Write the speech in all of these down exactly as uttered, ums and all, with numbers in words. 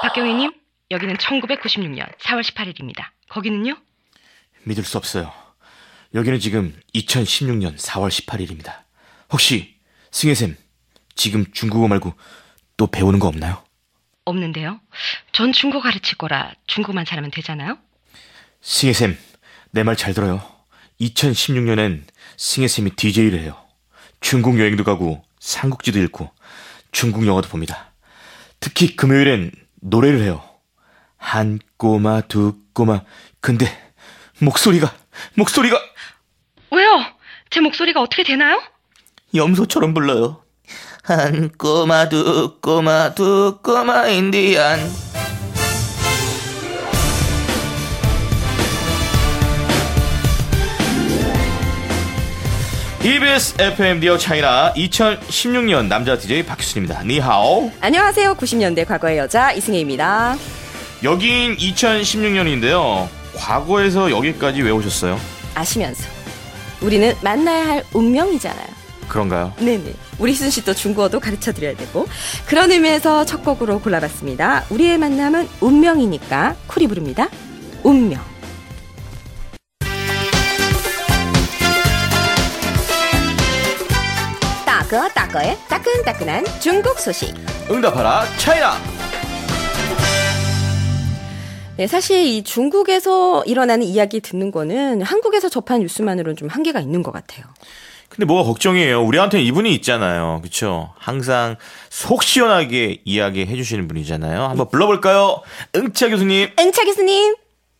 박경희님, 여기는 천구백구십육 년 사월 십팔일입니다. 거기는요? 믿을 수 없어요. 여기는 지금 이천십육 년 사월 십팔일입니다. 혹시 승혜쌤, 지금 중국어 말고 또 배우는 거 없나요? 없는데요. 전 중국어 가르칠 거라 중국만 잘하면 되잖아요. 승혜쌤, 내 말 잘 들어요. 이천십육 년엔 승혜쌤이 디제이를 해요. 중국 여행도 가고 삼국지도 읽고 중국 영화도 봅니다. 특히 금요일엔 노래를 해요. 한 꼬마 두 꼬마. 근데 목소리가 목소리가 왜요? 제 목소리가 어떻게 되나요? 염소처럼 불러요. 한 꼬마 두 꼬마 두 꼬마 인디안. 이비에스 에프엠 디어 차이나 이천십육 년 남자 디제이 박규순입니다. 니하오. 안녕하세요. 구십 년대 과거의 여자 이승혜입니다. 여긴 이천십육 년인데요. 과거에서 여기까지 왜 오셨어요? 아시면서 우리는 만나야 할 운명이잖아요. 그런가요? 네네. 우리 희순 씨도 중국어도 가르쳐드려야 되고, 그런 의미에서 첫 곡으로 골라봤습니다. 우리의 만남은 운명이니까 쿨이 부릅니다. 운명. 따거 따거의 따끈따끈한 중국 소식. 응답하라 차이나. 네, 사실 이 중국에서 일어나는 이야기 듣는 거는 한국에서 접한 뉴스만으로는 좀 한계가 있는 것 같아요. 근데 뭐가 걱정이에요. 우리한테는 이분이 있잖아요. 그렇죠? 항상 속 시원하게 이야기해 주시는 분이잖아요. 한번 불러볼까요? 응차 교수님. 응차 교수님.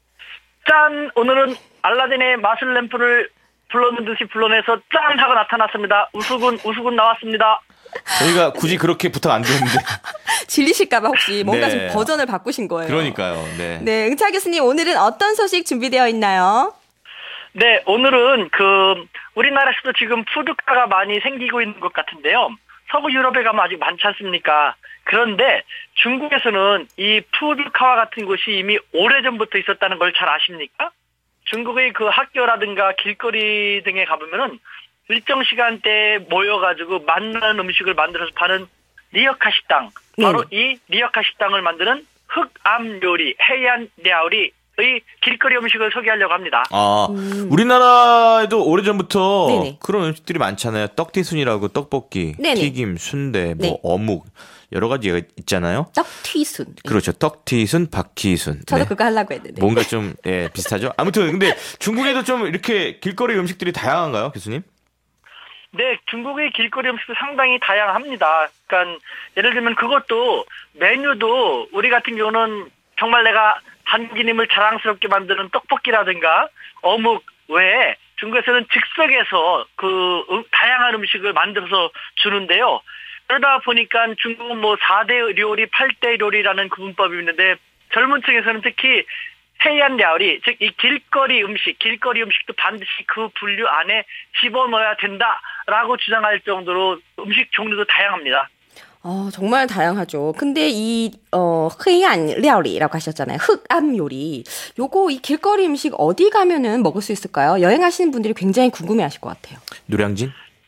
짠! 오늘은 알라딘의 마술 램프를 불러는 듯이 불러내서 짠! 하고 나타났습니다. 우수군, 우수군 나왔습니다. 저희가 굳이 그렇게 부탁 안 드렸는데. 질리실까봐 혹시 뭔가 네. 좀 버전을 바꾸신 거예요. 그러니까요. 네. 네, 응차 교수님 오늘은 어떤 소식 준비되어 있나요? 네, 오늘은 그 우리나라에서도 지금 푸드카가 많이 생기고 있는 것 같은데요. 서부 유럽에 가면 아직 많지 않습니까? 그런데 중국에서는 이 푸드카와 같은 곳이 이미 오래전부터 있었다는 걸 잘 아십니까? 중국의 그 학교라든가 길거리 등에 가보면은 일정 시간대에 모여가지고 맛나는 음식을 만들어서 파는 리어카 식당, 바로 네. 이 리어카 식당을 만드는 흑암 요리, 해안料理의 길거리 음식을 소개하려고 합니다. 아, 음. 우리나라에도 오래전부터 네네. 그런 음식들이 많잖아요. 떡튀순이라고 떡볶이, 네네. 튀김, 순대, 뭐 네. 어묵 여러 가지가 있잖아요. 떡튀순. 그렇죠. 떡튀순, 박튀순. 저도 네. 그거 하려고 했는데. 뭔가 좀 예, 비슷하죠. 아무튼 근데 중국에도 좀 이렇게 길거리 음식들이 다양한가요, 교수님? 네, 중국의 길거리 음식도 상당히 다양합니다. 그러니까 예를 들면 그것도 메뉴도 우리 같은 경우는 정말 내가 한국인임을 자랑스럽게 만드는 떡볶이라든가 어묵 외에 중국에서는 즉석에서 그 다양한 음식을 만들어서 주는데요. 그러다 보니까 중국은 뭐 사 대 요리, 팔 대 요리라는 구분법이 있는데 젊은 층에서는 특히 해안料理, 즉 이 길거리 음식, 길거리 음식도 반드시 그 분류 안에 집어넣어야 된다라고 주장할 정도로 음식 종류도 다양합니다. 어, 정말 다양하죠. 근데 이, 어, 헤이안料理라고 하셨잖아요. 흑암 요리. 요거 이 길거리 음식 어디 가면은 먹을 수 있을까요? 여행하시는 분들이 굉장히 궁금해 하실 것 같아요. 노량진?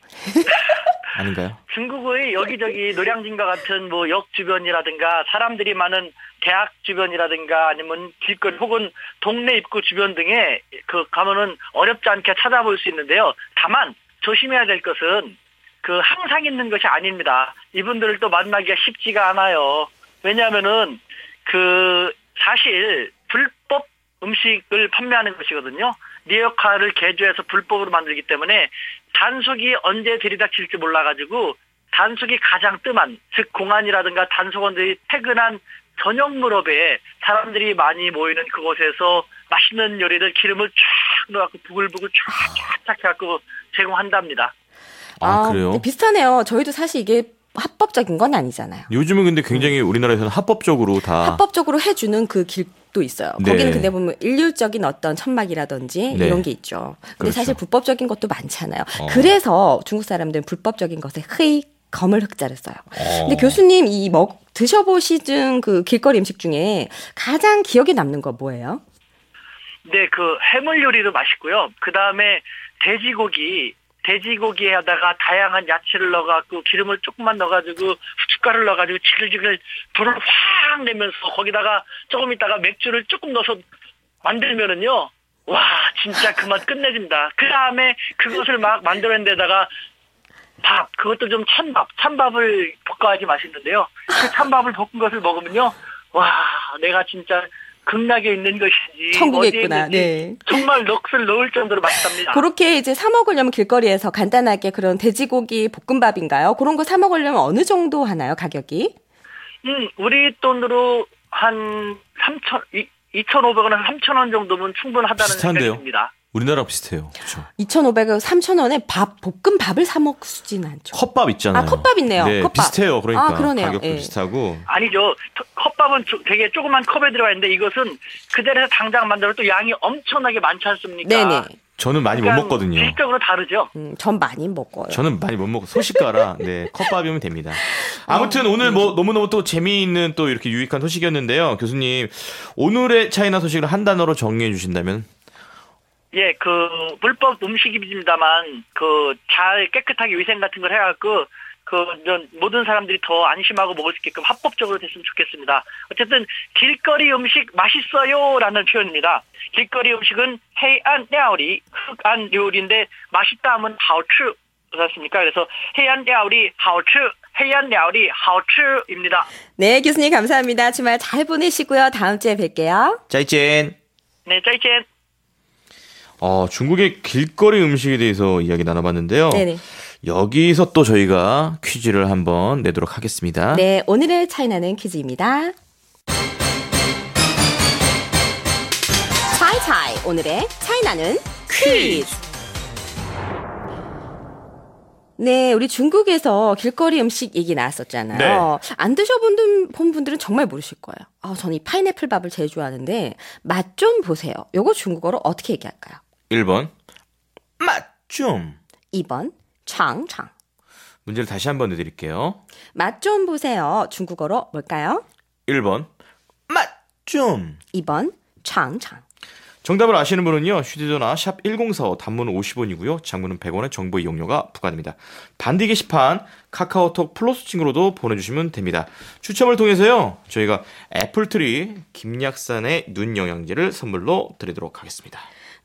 아닌가요? 중국의 여기저기 노량진과 같은 뭐 역 주변이라든가 사람들이 많은 대학 주변이라든가 아니면 길거리 혹은 동네 입구 주변 등에 그 가면은 어렵지 않게 찾아볼 수 있는데요. 다만 조심해야 될 것은 그 항상 있는 것이 아닙니다. 이분들을 또 만나기가 쉽지가 않아요. 왜냐하면은 그 사실 불법 음식을 판매하는 것이거든요. 리어카를 개조해서 불법으로 만들기 때문에 단속이 언제 들이닥칠지 몰라가지고 단속이 가장 뜸한, 즉 공안이라든가 단속원들이 퇴근한 저녁 무렵에 사람들이 많이 모이는 그곳에서 맛있는 요리를 기름을 쫙 넣어갖고 부글부글 쫙쫙 해갖고 제공한답니다. 아, 아, 그래요? 네, 비슷하네요. 저희도 사실 이게 합법적인 건 아니잖아요. 요즘은 근데 굉장히 우리나라에서는 합법적으로 다 합법적으로 해주는 그 길도 있어요. 네. 거기는 근데 보면 일률적인 어떤 천막이라든지 네. 이런 게 있죠. 근데 그렇죠. 사실 불법적인 것도 많잖아요. 어. 그래서 중국 사람들은 불법적인 것에 흐이 검을 흑자를 써요. 어. 근데 교수님 이 먹 드셔보시던 그 길거리 음식 중에 가장 기억에 남는 거 뭐예요? 네, 그 해물 요리도 맛있고요. 그 다음에 돼지고기 돼지고기에다가 다양한 야채를 넣어갖고 기름을 조금만 넣어가지고 후춧가루를 넣어가지고 지글지글 불을 확 내면서 거기다가 조금 있다가 맥주를 조금 넣어서 만들면은요. 와 진짜 그 맛 끝내줍니다. 그 다음에 그것을 막 만들어낸 데다가 밥 그것도 좀 찬밥 찬밥을 볶아야지 맛있는데요. 그 찬밥을 볶은 것을 먹으면요. 와 내가 진짜 극락에 있는 것인지 천국에 어디에 있구나. 있는지 네. 정말 넋을 놓을 정도로 맛있답니다. 그렇게 이제 사 먹으려면 길거리에서 간단하게 그런 돼지고기 볶음밥인가요? 그런 거 사 먹으려면 어느 정도 하나요, 가격이? 음, 우리 돈으로 한 삼천, 이천오백 원에서 삼천 원 정도면 충분하다는 생각이 비슷한데요? 듭니다. 우리나라 비슷해요. 그렇죠. 이천오백 원, 삼천 원에 밥, 볶음밥을 사 먹지는 않죠. 컵밥 있잖아요. 아, 컵밥 있네요. 네, 컵밥. 비슷해요. 그러니까 아, 그러네요. 가격도 예. 비슷하고. 아니죠. 컵밥은 조- 되게 조그만 컵에 들어가 있는데 이것은 그대로 당장 만들어도 또 양이 엄청나게 많지 않습니까? 네네. 저는 많이 못 그러니까 먹거든요. 질적으로 다르죠. 음, 전 많이 먹어요. 저는 많이 못 먹고 소식가라. 네, 컵밥이면 됩니다. 아무튼 오늘 뭐 너무너무 또 재미있는 또 이렇게 유익한 소식이었는데요. 교수님, 오늘의 차이나 소식을 한 단어로 정리해 주신다면? 예, 그 불법 음식입니다만 그 잘 깨끗하게 위생 같은 걸 해갖고 그 이런 모든 사람들이 더 안심하고 먹을 수 있게끔 합법적으로 됐으면 좋겠습니다. 어쨌든 길거리 음식 맛있어요라는 표현입니다. 길거리 음식은 해안料理, 흑안 요리인데 맛있다 하면 好吃 그렇습니까? 그래서 해안料理 好吃, 해안料理 好吃입니다. 네, 교수님 감사합니다. 주말 잘 보내시고요. 다음 주에 뵐게요. 짜이젠. 네, 짜이젠. 어, 중국의 길거리 음식에 대해서 이야기 나눠봤는데요. 네네. 여기서 또 저희가 퀴즈를 한번 내도록 하겠습니다. 네, 오늘의 차이나는 퀴즈입니다. 차이차이, 오늘의 차이나는 퀴즈. 네, 우리 중국에서 길거리 음식 얘기 나왔었잖아요. 네. 안 드셔본 본 분들은 정말 모르실 거예요. 아, 저는 이 파인애플 밥을 제일 좋아하는데 맛 좀 보세요. 요거 중국어로 어떻게 얘기할까요? 일 번 맛 좀. 이 번 창창. 문제를 다시 한번 내드릴게요. 맛 좀 보세요. 중국어로 뭘까요? 일 번 맛 좀. 이 번 창창. 정답을 아시는 분은요. 휴대전화 샵 일공사오 단문은 오십 원이고요. 장문은 백 원의 정보 이용료가 부과됩니다. 반디 게시판 카카오톡 플러스 친구로도 보내주시면 됩니다. 추첨을 통해서요. 저희가 애플트리 김약산의 눈 영양제를 선물로 드리도록 하겠습니다.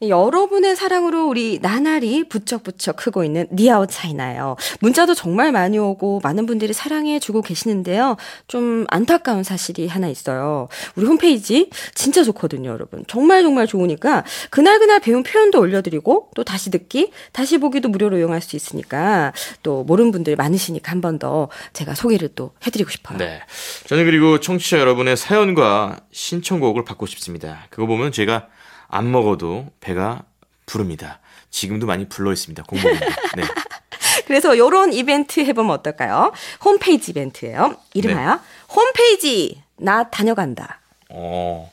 여러분의 사랑으로 우리 나날이 부쩍부쩍 크고 있는 니아오 차이나예요. 문자도 정말 많이 오고 많은 분들이 사랑해주고 계시는데요. 좀 안타까운 사실이 하나 있어요. 우리 홈페이지 진짜 좋거든요, 여러분. 정말 정말 좋으니까 그날그날 배운 표현도 올려드리고 또 다시 듣기, 다시 보기도 무료로 이용할 수 있으니까 또 모르는 분들 많으시니까 한 번 더 제가 소개를 또 해드리고 싶어요. 네. 저는 그리고 청취자 여러분의 사연과 신청곡을 받고 싶습니다. 그거 보면 제가 안 먹어도 배가 부릅니다. 지금도 많이 불러 있습니다. 공복인데. 네. 그래서 이런 이벤트 해보면 어떨까요? 홈페이지 이벤트예요. 이름하여 네. 홈페이지 나 다녀간다. 어,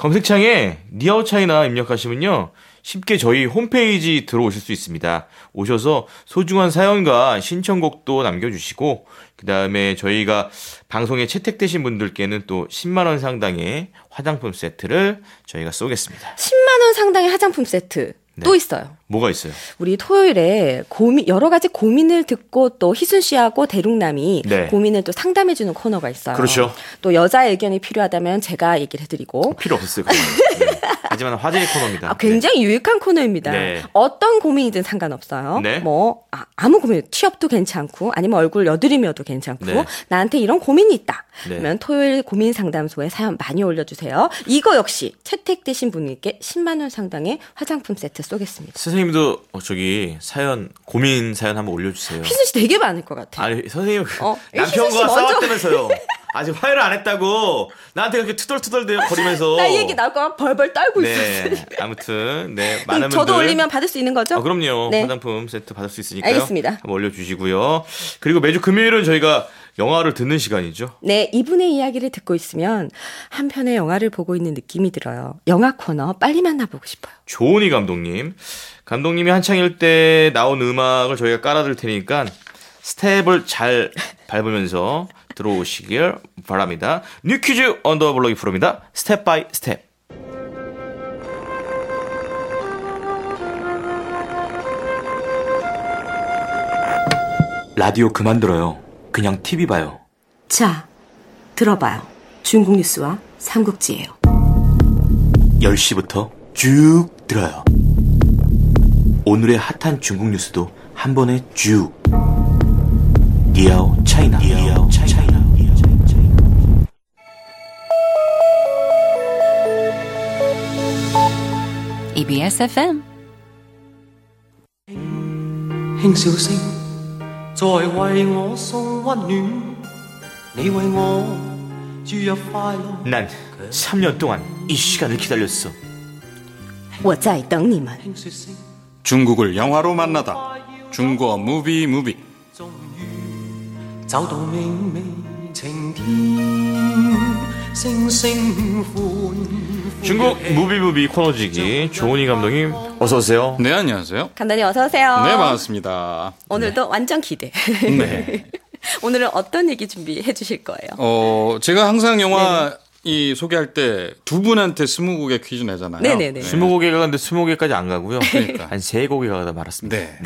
검색창에 니아오 차이나 입력하시면요. 쉽게 저희 홈페이지 들어오실 수 있습니다. 오셔서 소중한 사연과 신청곡도 남겨주시고 그 다음에 저희가 방송에 채택되신 분들께는 또 십만 원 상당의 화장품 세트를 저희가 쏘겠습니다. 십만 원 상당의 화장품 세트 네. 또 있어요. 뭐가 있어요? 우리 토요일에 고민 여러 가지 고민을 듣고 또 희순 씨하고 대륙남이 네. 고민을 또 상담해주는 코너가 있어요. 그렇죠. 또 여자의 의견이 필요하다면 제가 얘기를 해드리고 필요 없었어요. 네. 하지만 화제의 코너입니다. 아, 굉장히 유익한 코너입니다. 네. 어떤 고민이든 상관없어요. 네. 뭐 아, 아무 고민, 취업도 괜찮고 아니면 얼굴 여드름이어도 괜찮고 네. 나한테 이런 고민이 있다. 네. 그러면 토요일 고민 상담소에 사연 많이 올려주세요. 이거 역시 채택되신 분에게 십만 원 상당의 화장품 세트 쏘겠습니다. 선생님도 어, 저기 사연 고민 사연 한번 올려주세요. 희순 씨 되게 많을 것 같아요. 아니 선생님 어, 남편과 희순 씨 먼저- 싸웠다면서요. 아직 화해를 안 했다고 나한테 그렇게 투덜투덜 거리면서. 나 이 얘기 나올 거야 벌벌 떨고 네. 있었어요. 아무튼 네 많은 저도 분들 올리면 받을 수 있는 거죠? 아, 그럼요. 네. 화장품 세트 받을 수 있으니까요. 알겠습니다. 한번 올려주시고요. 그리고 매주 금요일은 저희가 영화를 듣는 시간이죠. 네, 이분의 이야기를 듣고 있으면 한 편의 영화를 보고 있는 느낌이 들어요. 영화 코너 빨리 만나보고 싶어요. 조은희 감독님. 감독님이 한창일 때 나온 음악을 저희가 깔아드릴 테니까 스텝을 잘 밟으면서 들어오시길 바랍니다. 뉴 퀴즈 언더블록이 프로입니다. 스텝 바이 스텝. 라디오 그만 들어요. 그냥 티비 봐요. 자, 들어봐요. 중국 뉴스와 삼국지예요. 열 시부터 쭉 들어요. 오늘의 핫한 중국 뉴스도 한 번에 쭉. 니아오 차이나. 니아오 차이나. 이비에스 에프엠 輕笑聲在為我送溫暖，你為我注入快樂。 난 삼 년 동안 이 시간을 기다렸어. 我在等你们。 輕説聲 중국을 영화로 만나다. 중국어 무비 무비. 終於走到明媚晴天，星星歡。 중국 무비무비 코너지기 조은희 감독님 어서 오세요. 네, 안녕하세요. 감독님 어서 오세요. 네, 반갑습니다. 오늘도 완전 기대. 네. 오늘은 어떤 얘기 준비해 주실 거예요? 어, 제가 항상 영화 이 소개할 때 두 분한테 스무 곡의 퀴즈 내잖아요. 네네네. 스무 곡에 가는데 스무 곡까지 안 가고요. 그러니까. 한 세 곡에 가다 말았습니다. 네.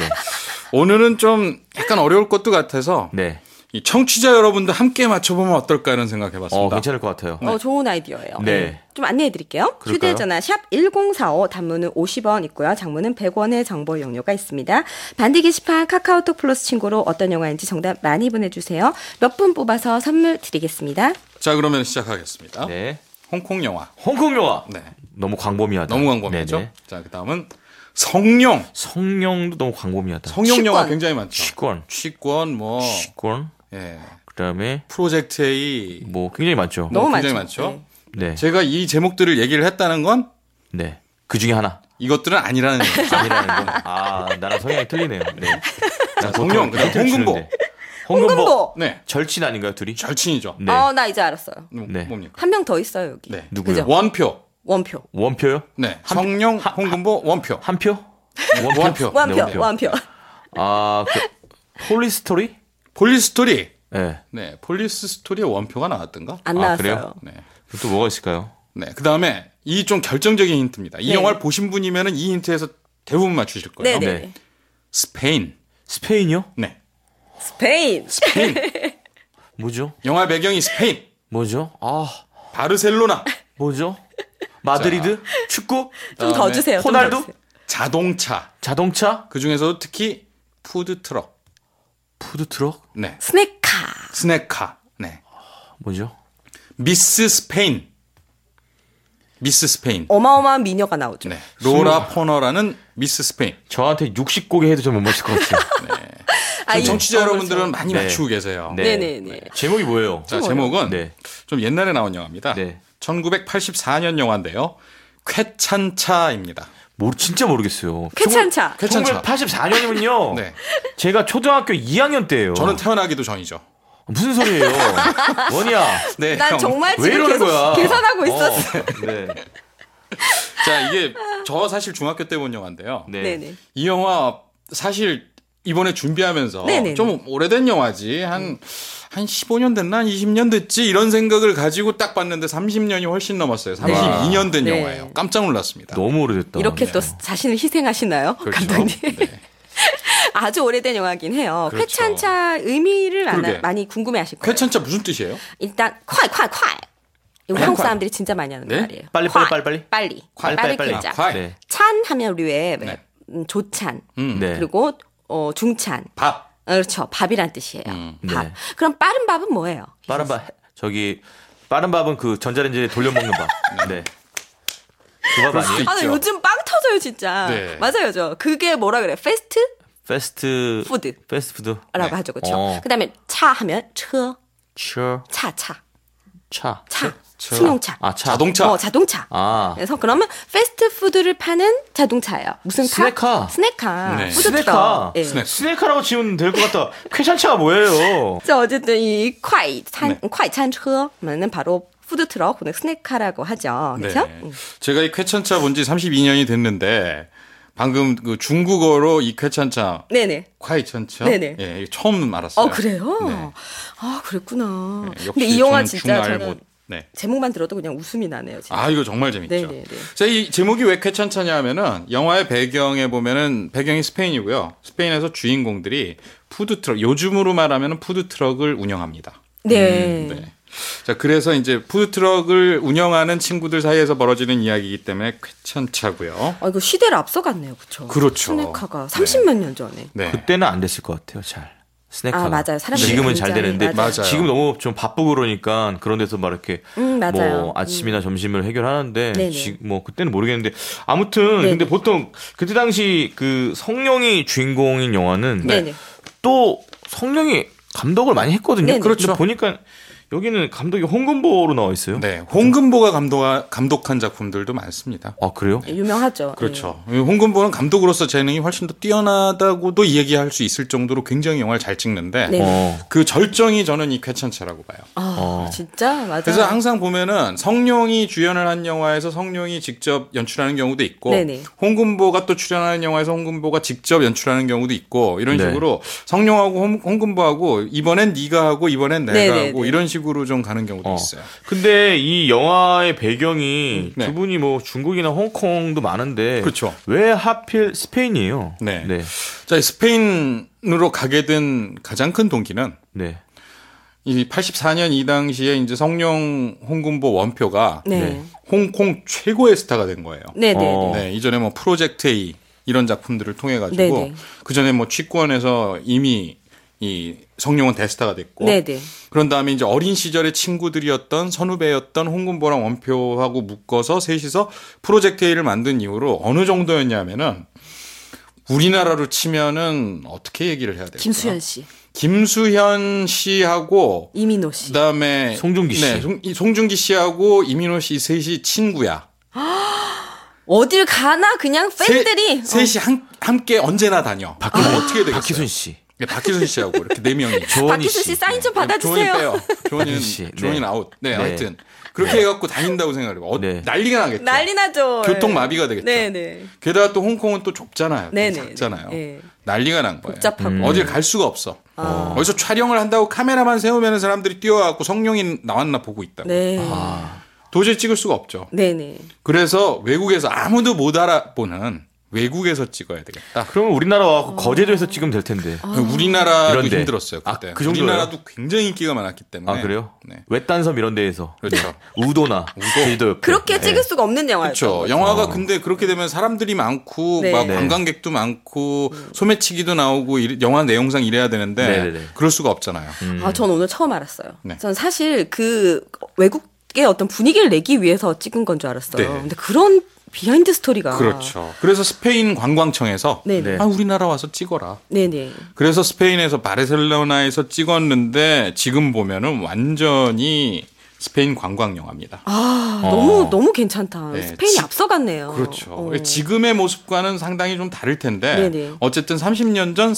오늘은 좀 약간 어려울 것도 같아서 네. 이 청취자 여러분들 함께 맞춰보면 어떨까 이런 생각해봤습니다. 어, 괜찮을 것 같아요. 어, 좋은 아이디어예요. 네. 좀 안내해 드릴게요. 그럴까요? 휴대전화 샵 일공사오, 단문은 오십 원 있고요. 장문은 백 원의 정보 이용료가 있습니다. 반디 게시판 카카오톡 플러스 친구로 어떤 영화인지 정답 많이 보내주세요. 몇 분 뽑아서 선물 드리겠습니다. 자, 그러면 시작하겠습니다. 네. 홍콩 영화. 홍콩 영화. 네. 너무 광범위하다. 너무 광범위하죠. 네네. 자, 그 다음은 성룡. 성룡도 너무 광범위하다. 성룡 취권. 영화 굉장히 많죠. 취권. 취권, 뭐. 취권. 예. 그다음에 프로젝트 A. 뭐 굉장히 많죠. 뭐 너무 굉장히 많죠. 많죠. 네. 제가 이 제목들을 얘기를 했다는 건 네. 그 중에 하나. 이것들은 아니라는 얘기죠. 아니라는 거. 아, 나랑 성향이 틀리네요. 네. 자, 성룡, 그다음 힌트를 홍금보. 주는데. 홍금보. 홍금보. 네. 절친 아닌가요, 둘이? 절친이죠. 네. 어, 나 이제 알았어요. 뭐, 네. 뭡니까? 한 명 더 있어요, 여기. 네. 누구요? 그죠? 원표. 원표. 원표요? 네. 성룡, 홍금보, 원표. 한 표? 원표. 원표, 네, 원표. 원표. 아, 그 폴리스토리? 폴리스토리. 네. 네. 폴리스 스토리의 원표가 나왔던가? 안 아, 나왔어요. 그래요? 네. 또 뭐가 있을까요? 네. 그 다음에 이 좀 결정적인 힌트입니다. 이 네. 영화를 보신 분이면은 이 힌트에서 대부분 맞추실 거예요. 네네. 네. 스페인. 스페인이요? 네. 스페인. 스페인. 뭐죠? 영화 배경이 스페인. 뭐죠? 아, 바르셀로나. 뭐죠? 마드리드? 축구? 좀 더 주세요. 좀더 호날두? 주세요. 자동차. 자동차? 그 중에서도 특히 푸드트럭. 푸드트럭? 네. 스네카. 스낵카. 네. 뭐죠? 미스 스페인. 미스 스페인. 어마어마한 미녀가 나오죠. 네. 로라 포너라는 미스 스페인. 저한테 육십 곡에 해도 좀 못 맞힐 것 같아요. 아, 이- 청취자 어, 여러분들은 많이 네. 맞추고 계세요. 네. 네네네. 제목이 뭐예요? 자, 제목은 네. 좀 옛날에 나온 영화입니다. 네. 천구백팔십사 년 영화인데요. 쾌찬차입니다. 모, 진짜 모르겠어요. 쾌찬차. 쾌찬차. 천구백팔십사 년이면요. 네. 제가 초등학교 이 학년 때예요. 저는 태어나기도 전이죠. 무슨 소리예요? 뭐냐? 네. 난 형. 정말 왜 지금 이러는 계속 거야? 계산하고 있었어. 어, 네. 자, 이게 저 사실 중학교 때 본 영화인데요. 네. 네네. 이 영화 사실 이번에 준비하면서 네네네. 좀 오래된 영화지. 한, 한 십오 년 됐나? 한 이십 년 됐지? 이런 생각을 가지고 딱 봤는데 삼십 년이 훨씬 넘었어요. 삼십이 년 된 네. 영화예요. 깜짝 놀랐습니다. 너무 오래됐다. 이렇게 네. 또 자신을 희생하시나요, 그렇죠. 감독님? 네. 아주 오래된 영화긴 해요. 그렇죠. 쾌찬차 의미를 아나, 그러게. 많이 궁금해하실 거예요. 쾌찬차 무슨 뜻이에요? 일단 콰이 콰이 콰이. 이거 콰이, 한국 콰이. 사람들이 진짜 많이 하는 네? 말이에요. 빨리, 콰이. 빨리, 빨리, 빨리. 빨리, 빠르게 빨리. 자. 아, 콰이. 네. 찬 하면 우리 왜 네. 음, 조찬 음. 네. 그리고 어, 중찬. 밥. 어, 그렇죠. 밥이란 뜻이에요. 음. 밥. 네. 그럼 빠른 밥은 뭐예요? 빠른 밥 저기 빠른 밥은 그 전자레인지에 돌려 먹는 밥. 네. 그 밥 그럴 수도 아니에요? 아, 나 있죠. 요즘 빵 터져요, 진짜. 네. 맞아요, 저. 그게 뭐라 그래? 패스트 패스트 푸드. 패스트푸드. 라고 네. 하죠, 그렇죠? 어. 그다음에 차 하면 차, 차. 차, 차, 차. 차, 차. 승용차. 아, 차. 자동차. 어, 자동차. 아. 그래서 그러면 패스트푸드를 파는 자동차예요. 무슨 카? 스네카. 스네카. 네. 푸드트럭. 스네카. 예. 스낵. 스네카라고 지으면 될 것 같다. 쾌찬차가 뭐예요? 그래서 어쨌든 이 콰이 찬, 네. 콰이 찬车는 바로 푸드트럭, 혹은 스네카라고 하죠. 그렇죠? 네. 제가 이 쾌찬차 본 지 삼십이 년이 됐는데 방금 그 중국어로 이 쾌찬차 네네. 콰이찬차 네네. 예, 처음 알았어요. 어, 그래요? 네. 아, 그랬구나. 네, 역시 근데 이 영화 저는 진짜 중알 저는 못- 네. 제목만 들어도 그냥 웃음이 나네요. 진짜. 아, 이거 정말 재밌죠. 네네네. 자, 이 제목이 왜 쾌찬차냐 하면은 영화의 배경에 보면은 배경이 스페인이고요. 스페인에서 주인공들이 푸드트럭, 요즘으로 말하면 푸드트럭을 운영합니다. 네. 음, 네. 자, 그래서 이제 푸드트럭을 운영하는 친구들 사이에서 벌어지는 이야기이기 때문에 쾌천차고요. 아, 이거 시대를 앞서갔네요. 그렇죠. 그렇죠. 스네카가 삼십몇 년 전에. 네. 그때는 안 됐을 것 같아요. 잘. 스네카가. 아, 맞아요. 사람들이 지금은 잘 굉장히, 되는데 맞아요. 맞아요. 지금 너무 좀 바쁘고 그러니까 그런 데서 막 이렇게 음, 맞아요. 뭐 아침이나 점심을 해결하는데 네네. 지, 뭐 그때는 모르겠는데 아무튼 네네. 근데 보통 그때 당시 그 성룡이 주인공인 영화는 네네. 또 성룡이 감독을 많이 했거든요. 네네. 그런데 그렇죠. 보니까 여기는 감독이 홍금보로 나와 있어요. 네, 홍금보가 감독, 감독한 작품들도 많습니다. 아 그래요? 유명하죠. 그렇죠. 홍금보는 감독으로서 재능이 훨씬 더 뛰어나다고도 이야기할 수 있을 정도로 굉장히 영화를 잘 찍는데 네. 어. 그 절정이 저는 이 쾌천차라고 봐요. 아, 어. 진짜 맞아요. 그래서 항상 보면은 성룡이 주연을 한 영화에서 성룡이 직접 연출하는 경우도 있고 네네. 홍금보가 또 출연하는 영화에서 홍금보가 직접 연출하는 경우도 있고 이런 네. 식으로 성룡하고 홍, 홍금보하고 이번엔 네가 하고 이번엔 내가 네네네. 하고 이런 식으로 좀 가는 경우도 어. 있어요. 근데 이 영화의 배경이 네. 두 분이 뭐 중국이나 홍콩도 많은데 그렇죠. 왜 하필 스페인이에요? 네. 네. 자, 스페인으로 가게 된 가장 큰 동기는 네. 이 팔십사 년 이 당시에 이제 성룡 홍금보 원표가 네. 네. 홍콩 최고의 스타가 된 거예요. 네, 네, 어. 네. 네, 이전에 뭐 프로젝트 A 이런 작품들을 통해 가지고 네네. 그 전에 뭐 취권에서 이미 이 성룡은 대스타가 됐고 네, 네. 그런 다음에 이제 어린 시절의 친구들이었던 선후배였던 홍금보랑 원표하고 묶어서 셋이서 프로젝트 A를 만든 이후로 어느 정도였냐면은 우리나라로 치면은 어떻게 얘기를 해야 될까? 김수현 씨, 김수현 씨하고 이민호 씨. 그다음에 송중기 씨. 네, 송, 이 송중기 씨하고 이민호 씨 셋이 친구야. 어딜 가나 그냥 팬들이 셋, 셋이 한, 함께 언제나 다녀. 박희순, 그럼 어떻게 되겠어요? 박희순 씨. 네, 박희순 씨하고 이렇게 네 명이. 조원희 박희순 씨 사인 좀 받아주세요. 조원이 빼요. 조원이는 박희순 씨. 조원이는 네. 아웃. 네, 네. 하여튼 그렇게 해갖고 다닌다고 생각해요. 어, 네. 난리가 나겠죠. 난리 나죠. 교통 마비가 되겠죠. 네, 네. 게다가 또 홍콩은 또 좁잖아요. 네, 네. 작잖아요. 네. 난리가 난 거예요. 복잡하고. 음. 어딜 갈 수가 없어. 아. 어디서 촬영을 한다고 카메라만 세우면 사람들이 뛰어와갖고 성룡이 나왔나 보고 있다고. 네. 아. 도저히 찍을 수가 없죠. 네, 네. 그래서 외국에서 아무도 못 알아보는 외국에서 찍어야 되겠다. 그러면 우리나라 와서 거제도에서 찍으면 될 텐데. 우리나라도 이런데. 힘들었어요. 그때. 아, 그 정도예요? 우리나라도 굉장히 인기가 많았기 때문에. 아 그래요? 네. 외딴섬 이런 데에서. 그렇죠. 우도나 제주도 옆에. 그렇게 네. 찍을 수가 없는 영화였죠. 그렇죠. 영화가 어. 근데 그렇게 되면 사람들이 많고 네. 막 네. 관광객도 많고 소매치기도 나오고 이- 영화 내용상 이래야 되는데 네네네. 그럴 수가 없잖아요. 음. 아, 전 오늘 처음 알았어요. 네. 전 사실 그 외국의 어떤 분위기를 내기 위해서 찍은 건 줄 알았어요. 네. 근데 그런 비하인드 스토리가. 그렇죠. 그래서 스페인 관광청에서 네, 네. 네. 아 우리나라 와서 찍어라. 네, 네. 그래서 스페인에서 바르셀로나에서 찍었는데 지금 보면은 완전히 스페인 관광 영화입니다. 아, 어. 너무 너무 괜찮다. 네, 스페인이 지- 앞서갔네요. 그렇죠. 어. 지금의 모습과는 상당히 좀 다를 텐데 네네. 어쨌든 삼십 년 전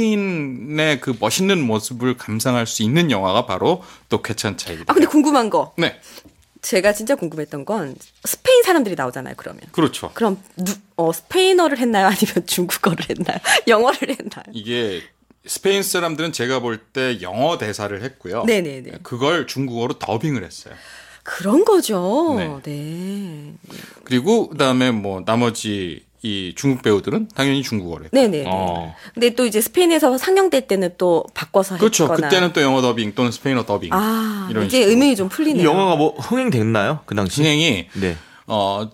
스페인의 그 멋있는 모습을 감상할 수 있는 영화가 바로 또 쾌천차입니다. 아, 근데 궁금한 거. 네, 제가 진짜 궁금했던 건 스페인 사람들이 나오잖아요, 그러면. 그렇죠. 그럼 누, 어, 스페인어를 했나요? 아니면 중국어를 했나요? 영어를 했나요? 이게 스페인 사람들은 제가 볼 때 영어 대사를 했고요. 네네네. 그걸 중국어로 더빙을 했어요. 그런 거죠. 네. 네. 그리고 그다음에 뭐 나머지 이 중국 배우들은 당연히 중국어를 했고. 네네. 어. 근데 또 이제 스페인에서 상영될 때는 또 바꿔서 그렇죠. 했거나. 그때는 또 영어 더빙 또는 스페인어 더빙. 아, 이런 이제 식으로. 의미 좀 이 풀리네요. 영화가 뭐 흥행됐나요? 그 당시? 진행이 네. 어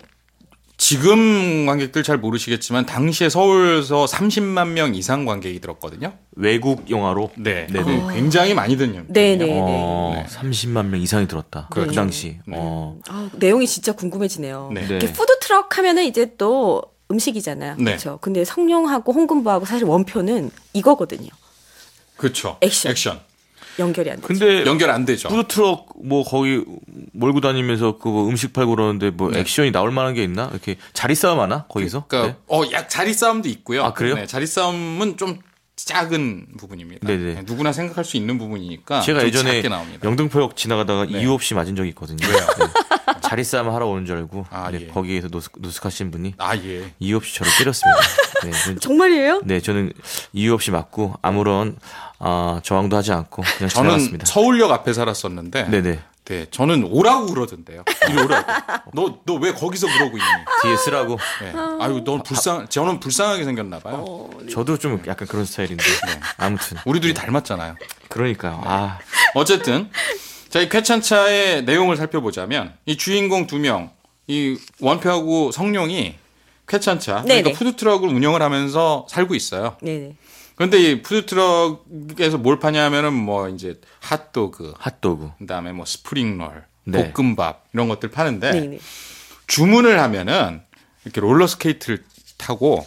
지금 관객들 잘 모르시겠지만 당시에 서울에서 삼십만 명 이상 관객이 들었거든요. 외국 영화로. 네. 네네. 그 굉장히 많이 든 영화예요. 네네. 어, 네. 삼십만 명 이상이 들었다. 그 그렇죠. 당시. 네. 어. 아, 내용이 진짜 궁금해지네요. 네. 네. 이렇게 푸드트럭 하면은 이제 또 음식이잖아요. 네. 그렇죠. 근데 성룡하고 홍금보하고 사실 원표는 이거거든요. 그렇죠. 액션. 액션. 연결이 안 되죠. 근데 연결 안 되죠. 푸드트럭 뭐 거기 몰고 다니면서 그 뭐 음식 팔고 그러는데 뭐 네. 액션이 나올 만한 게 있나? 이렇게 자리 싸움 하나? 거기서? 그러니까 네. 어, 약 자리 싸움도 있고요. 아, 그래요? 네, 자리 싸움은 좀 작은 부분입니다. 네네. 네, 누구나 생각할 수 있는 부분이니까 제가 좀 예전에 작게 나옵니다. 영등포역 지나가다가 네. 이유 없이 맞은 적이 있거든요. 왜요? 네. 자리 싸움 하러 오는 줄 알고 아, 네, 예. 거기에서 노숙, 노숙하신 분이 아 예. 이유 없이 저를 때렸습니다. 네, 저는, 정말이에요? 네, 저는 이유 없이 맞고 아무런 아, 저항도 하지 않고 그냥 저는 지나갔습니다. 서울역 앞에 살았었는데 네네. 네, 저는 오라고 그러던데요. 이리 오라고. 너 너 왜 거기서 그러고 있니? 뒤에 쓰라고. 네. 아유, 넌 불쌍. 저는 불쌍하게 생겼나 봐요. 어, 네. 저도 좀 약간 그런 스타일인데. 아무튼. 우리 둘이 닮았잖아요. 그러니까요. 아, 어쨌든 자, 이 쾌찬차의 내용을 살펴보자면 이 주인공 두 명, 이 원표하고 성룡이 쾌찬차, 그러니까 네네. 푸드트럭을 운영을 하면서 살고 있어요. 네네. 그런데 이 푸드트럭에서 뭘 파냐면은 뭐 이제 핫도그, 핫도그. 그다음에 뭐 스프링롤, 네. 볶음밥 이런 것들 파는데 네네. 주문을 하면은 이렇게 롤러스케이트를 타고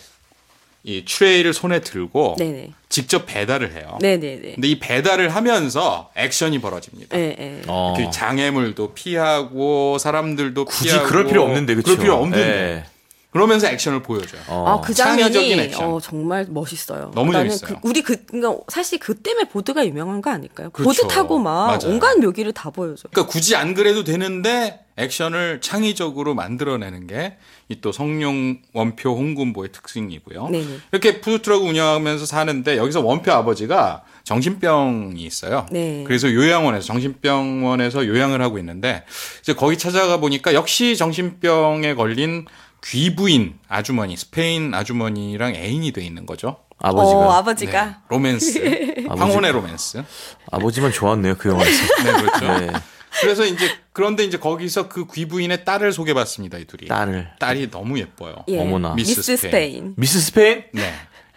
이 트레이를 손에 들고 네네. 직접 배달을 해요. 네네네. 근데 이 배달을 하면서 액션이 벌어집니다. 네, 네. 어. 그 장애물도 피하고 사람들도 굳이 피하고 그럴 필요 없는데, 그쵸? 그럴 필요 없는데 예. 그러면서 액션을 보여줘요. 어. 아, 그 창의적인 장면이 액션. 어, 정말 멋있어요. 너무 나는 재밌어요. 그, 우리 그 그러니까 사실 그 때문에 보드가 유명한 거 아닐까요? 그렇죠. 보드 타고 막 맞아요. 온갖 묘기를 다 보여줘. 그러니까 굳이 안 그래도 되는데 액션을 창의적으로 만들어내는 게 이 또 성룡 원표 홍군보의 특징이고요. 네네. 이렇게 푸드트럭 운영하면서 사는데 여기서 원표 아버지가 정신병이 있어요. 네. 그래서 요양원에서 정신병원에서 요양을 하고 있는데 이제 거기 찾아가 보니까 역시 정신병에 걸린 귀부인 아주머니, 스페인 아주머니랑 애인이 돼 있는 거죠. 아버지가. 어, 아버지가. 네, 로맨스. 황혼의 로맨스. 아버지만 좋았네요, 그 영화에서. 네, 그렇죠. 네. 그래서 이제 그런데 이제 거기서 그 귀부인의 딸을 소개받습니다, 이 둘이. 딸을. 딸이 너무 예뻐요. 예. 어머나. 미스 미스 스페인. 스페인. 미스 스페인? 네.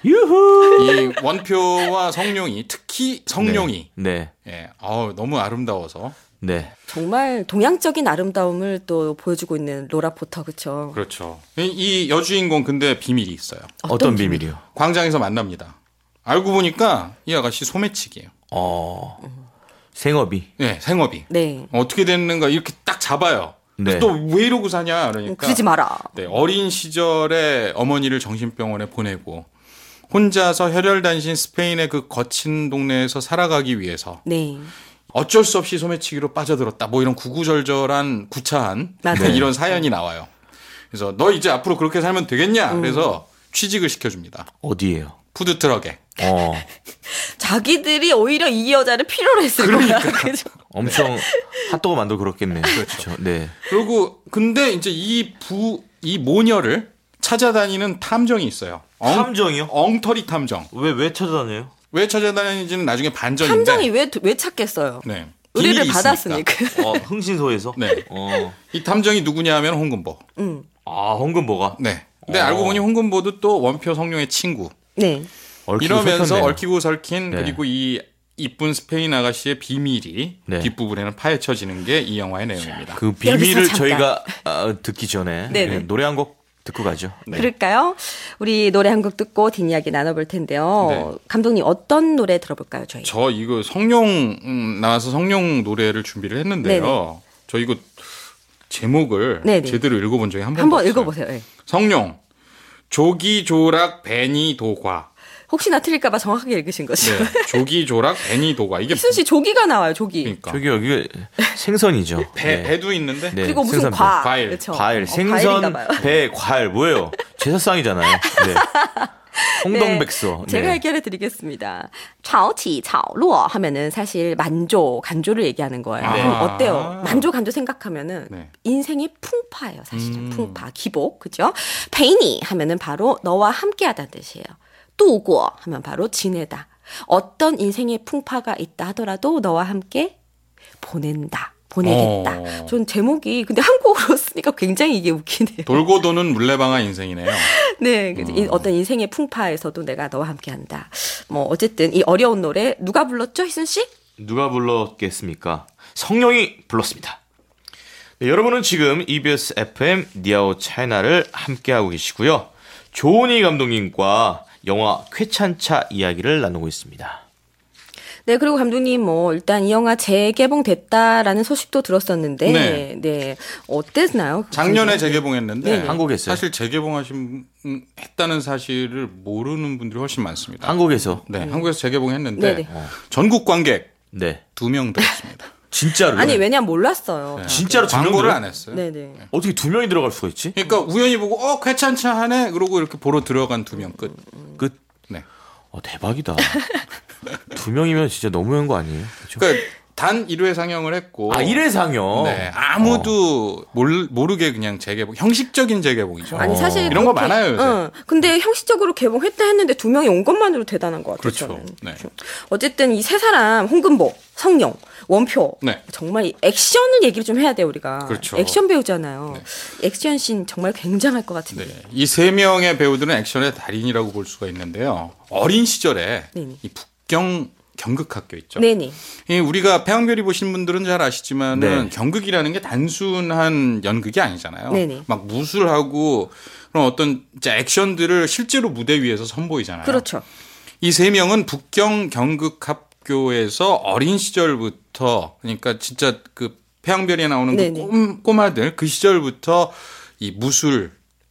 유후! 이 원표와 성룡이 특히 성룡이 네. 예, 어우, 너무 아름다워서 네. 정말 동양적인 아름다움을 또 보여주고 있는 로라 포터 그렇죠. 그렇죠. 이, 이 여주인공 근데 비밀이 있어요. 어떤 비밀이요? 광장에서 만납니다. 알고 보니까 이 아가씨 소매치기예요. 어. 생업이. 네, 생업이. 네. 어떻게 됐는가 이렇게 딱 잡아요. 네. 또 왜 이러고 사냐 그러니까. 그러지 마라. 네, 어린 시절에 어머니를 정신병원에 보내고 혼자서 혈혈단신 스페인의 그 거친 동네에서 살아가기 위해서 네. 어쩔 수 없이 소매치기로 빠져들었다. 뭐 이런 구구절절한 구차한 맞아요. 이런 사연이 나와요. 그래서 너 이제 앞으로 그렇게 살면 되겠냐? 그래서 취직을 시켜줍니다. 어디예요? 푸드트럭에. 어. 자기들이 오히려 이 여자를 필요로 했을 거야. 그죠? 엄청 핫도그 만들고 그렇겠네요. 그렇죠. 네. 그리고 근데 이제 이 부, 이 모녀를 찾아다니는 탐정이 있어요. 엉, 탐정이요? 엉터리 탐정. 왜, 왜 찾아다녀요? 왜 찾아다니는지는 나중에 반전인데. 탐정이 왜 왜 찾겠어요? 네. 의뢰를 비밀이 받았으니까. 어, 흥신소에서? 네. 어. 이 탐정이 누구냐 하면 홍금보. 음. 아, 홍금보가? 네. 근데 어. 알고 보니 홍금보도 또 원표 성룡의 친구. 네. 얽히고 이러면서 설켰네요. 얽히고 설킨 네. 그리고 이 이쁜 스페인 아가씨의 비밀이 네. 뒷부분에는 파헤쳐지는 게 이 영화의 내용입니다. 그 비밀을 여기서 잠깐. 저희가 아, 듣기 전에 네네. 네, 노래 한 곡 듣고 가죠. 네. 그럴까요? 우리 노래 한 곡 듣고 뒷이야기 나눠볼 텐데요. 네. 감독님 어떤 노래 들어볼까요, 저희? 저 이거 성룡 음, 나와서 성룡 노래를 준비를 했는데요. 네네. 저 이거 제목을 네네. 제대로 읽어본 적이 한 번도 한번 없어요. 읽어보세요. 네. 성룡 조기조락 베니도과. 혹시나 틀릴까봐 정확하게 읽으신 거죠? 네. 조기조락 베니도과. 이게 희순 씨 조기가 나와요, 조기. 그러니까 저기 여기 생선이죠. 배 네. 배도 있는데 네. 그리고 무슨 생선배. 과. 과일. 그렇죠? 과일, 어, 생선, 과일인가 봐요. 배, 과일 뭐예요? 제사상이잖아요. 네. 홍동백서. 네, 제가 네. 해결해 드리겠습니다. 차오치, 차오루어 하면은 사실 만조, 간조를 얘기하는 거예요. 네. 그럼 아. 어때요? 만조, 간조 생각하면은 네. 인생의 풍파예요, 사실은. 음. 풍파, 기복, 그죠? 페이니 하면은 바로 너와 함께 하다는 뜻이에요. 뚜고 하면 바로 지내다. 어떤 인생의 풍파가 있다 하더라도 너와 함께 보낸다. 보내겠다. 어. 전 제목이 근데 한국어로 쓰니까 굉장히 이게 웃기네요. 돌고 도는 물레방아 인생이네요. 네, 그래서 이 어떤 인생의 풍파에서도 내가 너와 함께한다. 뭐 어쨌든 이 어려운 노래 누가 불렀죠, 희순 씨? 누가 불렀겠습니까? 성룡이 불렀습니다. 네, 여러분은 지금 이비에스 에프엠 니아오 차이나를 함께하고 계시고요. 조은희 감독님과 영화 쾌찬차 이야기를 나누고 있습니다. 네, 그리고 감독님 뭐 일단 이 영화 재개봉됐다라는 소식도 들었었는데, 네. 네, 어땠나요? 작년에 재개봉했는데 네. 한국에서요? 사실 재개봉하신 음, 했다는 사실을 모르는 분들이 훨씬 많습니다. 한국에서. 네, 한국에서 재개봉했는데 네네. 전국 관객 네. 두 명 들었습니다. 진짜로요? 아니 왜냐면 몰랐어요. 네. 진짜로 두 명 광고를 들어요? 안 했어요. 네네. 어떻게 두 명이 들어갈 수가 있지? 그러니까 우연히 보고 어 괜찮차 하네 그러고 이렇게 보러 들어간 두 명 끝. 끝. 네. 어, 대박이다. 두 명이면 진짜 너무한 거 아니에요? 그렇죠? 그러니까 단 일 회 상영을 했고. 아, 일 회 상영? 네. 아무도 어. 몰, 모르게 그냥 재개봉, 형식적인 재개봉이죠. 아니, 사실. 이런 거 그렇게, 많아요, 요새. 응. 근데 형식적으로 개봉했다 했는데 두 명이 온 것만으로 대단한 것 같아요. 그렇죠. 저는. 네. 어쨌든 이 세 사람, 홍금보, 성룡, 원표. 네. 정말 이 액션을 얘기를 좀 해야 돼요, 우리가. 그렇죠. 액션 배우잖아요. 네. 액션 씬 정말 굉장할 것 같은데. 네. 이 세 명의 배우들은 액션의 달인이라고 볼 수가 있는데요. 어린 시절에 네네. 이 북경 경극학교 있죠. 네네. 이 우리가 태양별이 보신 분들은 잘 아시지만은 네. 경극이라는 게 단순한 연극이 아니잖아요. 네네. 막 무술하고 그런 어떤 진짜 액션들을 실제로 무대 위에서 선보이잖아요. 그렇죠. 이 세 명은 북경 경극학교에서 어린 시절부터 그러니까 진짜 그 태양별에 나오는 그 꼬, 꼬마들 그 시절부터 이 무술을